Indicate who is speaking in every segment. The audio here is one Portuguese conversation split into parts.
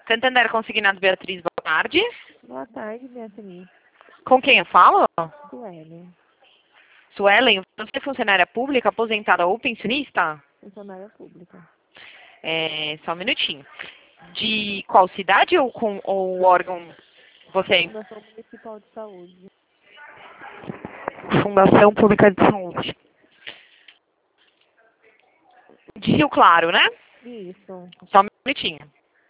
Speaker 1: Santander Consignados, Beatriz, boa tarde.
Speaker 2: Boa tarde, Beatriz.
Speaker 1: Com quem eu falo?
Speaker 2: Suelen,
Speaker 1: Suelen, você é funcionária pública, aposentada ou pensionista?
Speaker 2: funcionária pública.
Speaker 1: Só um minutinho. De qual cidade ou órgão você é?
Speaker 2: Fundação Municipal de Saúde.
Speaker 1: Fundação Pública de Saúde. De Rio Claro, né?
Speaker 2: Isso.
Speaker 1: Só um minutinho.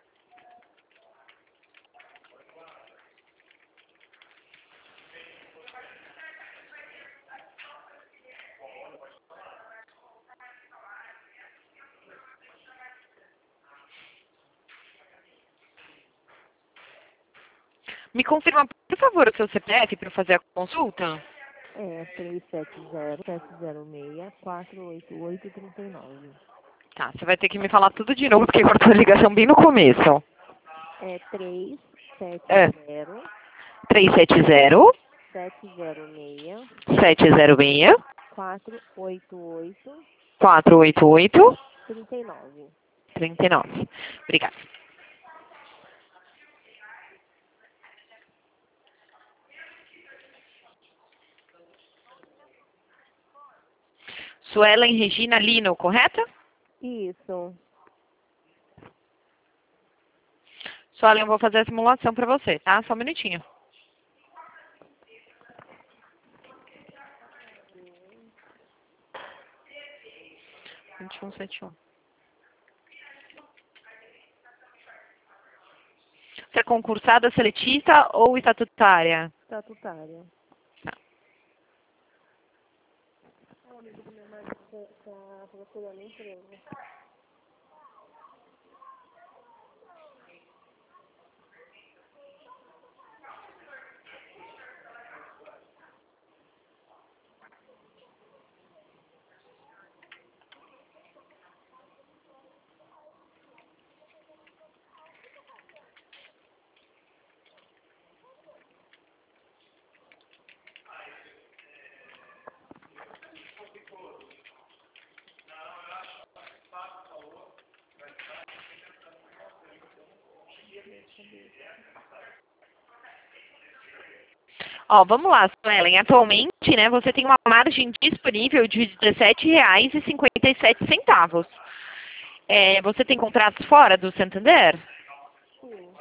Speaker 1: Me confirma, por favor, o seu CPF para eu fazer a consulta?
Speaker 2: É 370-706-488-39.
Speaker 1: Tá, você vai ter que me falar tudo de novo, porque cortou a ligação bem no começo.
Speaker 2: É
Speaker 1: É.
Speaker 2: 370
Speaker 1: 370
Speaker 2: 706
Speaker 1: 706
Speaker 2: 488
Speaker 1: 488
Speaker 2: 39.
Speaker 1: 39. Obrigada. Suelen Regina Lino, correto?
Speaker 2: Isso.
Speaker 1: Suelen, eu vou fazer a simulação para você, tá? Só um minutinho. 2171. Você é concursada, seletista ou estatutária?
Speaker 2: Estatutária.
Speaker 1: Tá.
Speaker 2: O amigo do meu marido tá procurando emprego.
Speaker 1: Ó, vamos lá, Suelen. Atualmente, né, você tem uma margem disponível de R$17,57. Você tem contratos fora do Santander?
Speaker 2: Sim.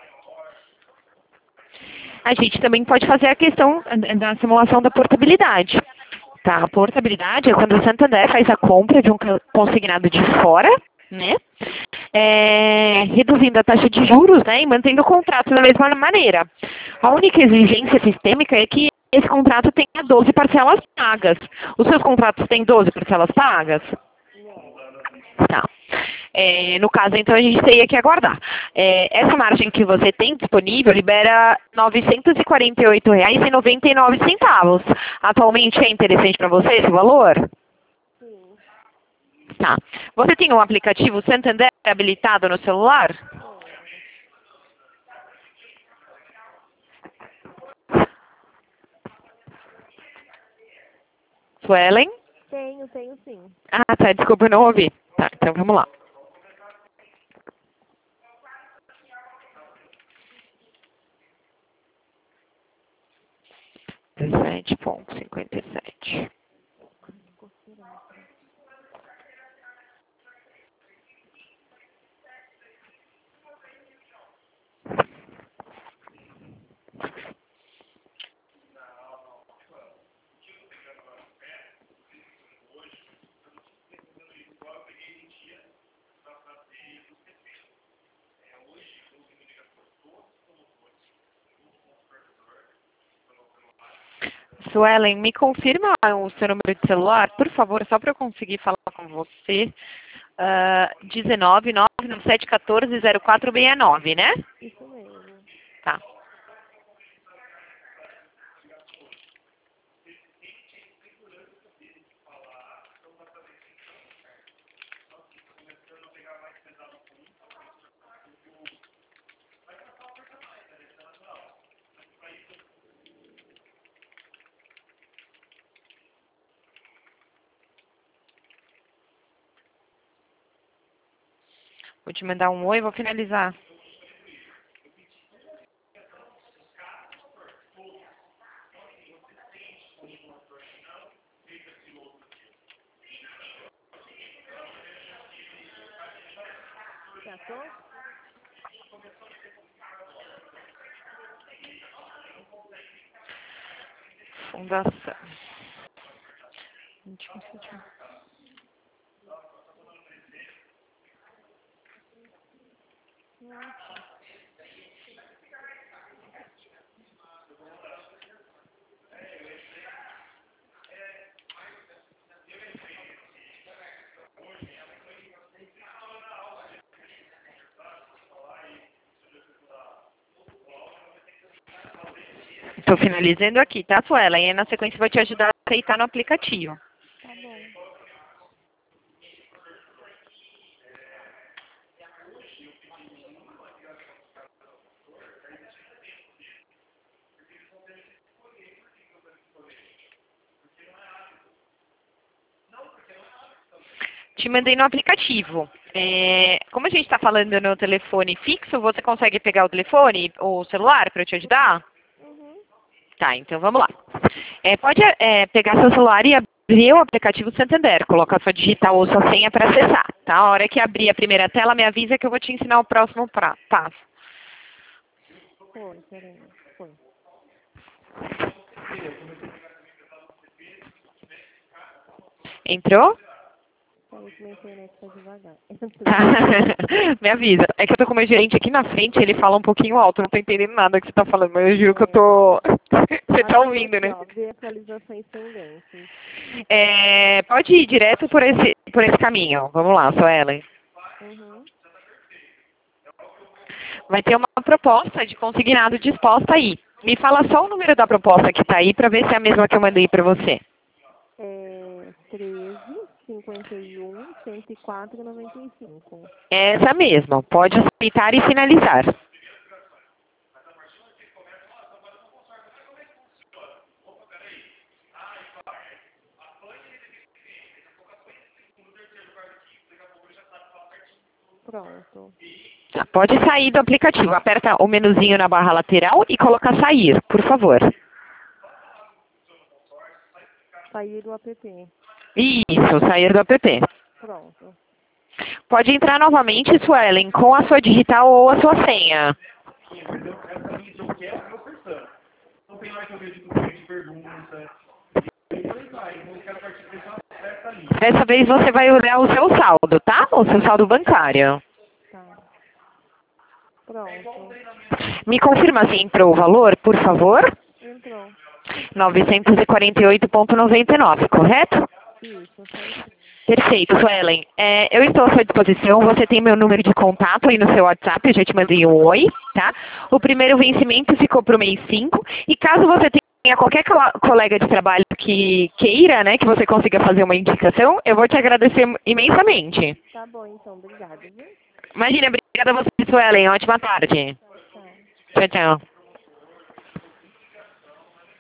Speaker 1: A gente também pode fazer a questão da simulação da portabilidade. Tá? A portabilidade é quando o Santander faz a compra de um consignado de fora, né? Reduzindo a taxa de juros, né, e mantendo o contrato da mesma maneira. A única exigência sistêmica é que esse contrato tenha 12 parcelas pagas. Os seus contratos têm 12 parcelas pagas?
Speaker 2: Não.
Speaker 1: Tá. No caso, então, a gente teria que aguardar. Essa margem que você tem disponível libera R$ 948,99. Atualmente é interessante para você esse valor?
Speaker 2: Sim.
Speaker 1: Tá. Você tem um aplicativo Santander habilitado no celular? Suelen?
Speaker 2: Tenho sim.
Speaker 1: Ah, tá. Desculpa, eu não ouvi. Tá, então vamos lá. R$17,57. Suelen, me confirma o seu número de celular, por favor, só para eu conseguir falar com você. 19997140469, né?
Speaker 2: Isso mesmo.
Speaker 1: Tá. Vou te mandar um oi e vou finalizar.
Speaker 2: Tá pronto?
Speaker 1: Fundação. 21, 21. Estou finalizando aqui, tá, Suela? E aí, na sequência, eu vou te ajudar a aceitar no aplicativo.
Speaker 2: Tá bom.
Speaker 1: Te mandei no aplicativo. Como a gente está falando no telefone fixo, você consegue pegar o telefone ou o celular para eu te ajudar?
Speaker 2: Uhum.
Speaker 1: Tá, então vamos lá. Pode pegar seu celular e abrir o aplicativo Santander. Colocar sua digital ou sua senha para acessar. Tá? A hora que abrir a primeira tela, me avisa que eu vou te ensinar o próximo passo.
Speaker 2: Foi, peraí. Foi.
Speaker 1: Entrou?
Speaker 2: Peraí que minha internet tá devagar.
Speaker 1: Tá. Me avisa. É que eu tô com o meu gerente aqui na frente, ele fala um pouquinho alto, eu não tô entendendo nada que você tá falando, mas eu juro que eu tô... Você tá ouvindo, né?
Speaker 2: Ó, ver atualizações pendentes.
Speaker 1: Pode ir direto por esse caminho. Vamos lá, Suelen.
Speaker 2: Uhum.
Speaker 1: Vai ter uma proposta de consignado disposta aí. Me fala só o número da proposta que tá aí para ver se é a mesma que eu mandei para você.
Speaker 2: 13, 51, 104,95.
Speaker 1: É essa mesma. Pode aceitar e finalizar.
Speaker 2: Pronto.
Speaker 1: Tá, pode sair do aplicativo. Aperta o menuzinho na barra lateral e coloca sair, por favor.
Speaker 2: Sair do app.
Speaker 1: Isso, sair do app.
Speaker 2: Pronto.
Speaker 1: Pode entrar novamente, Suelen, com a sua digital ou a sua senha. Dessa vez você vai olhar o seu saldo, tá? O seu saldo bancário.
Speaker 2: Tá. Pronto.
Speaker 1: Me confirma se entrou o valor, por favor?
Speaker 2: Entrou.
Speaker 1: 948,99, correto?
Speaker 2: Isso, certo.
Speaker 1: Perfeito, Suelen. Eu estou à sua disposição. Você tem meu número de contato aí no seu WhatsApp. Eu já te mandei um oi, tá? O primeiro vencimento ficou para o mês 5. E caso você tenha qualquer colega de trabalho que queira, né, que você consiga fazer uma indicação, eu vou te agradecer imensamente.
Speaker 2: Tá bom, então. Obrigada, viu?
Speaker 1: Imagina, obrigada a você, Suelen. Ótima tarde.
Speaker 2: Tchau.
Speaker 1: Tchau, tchau.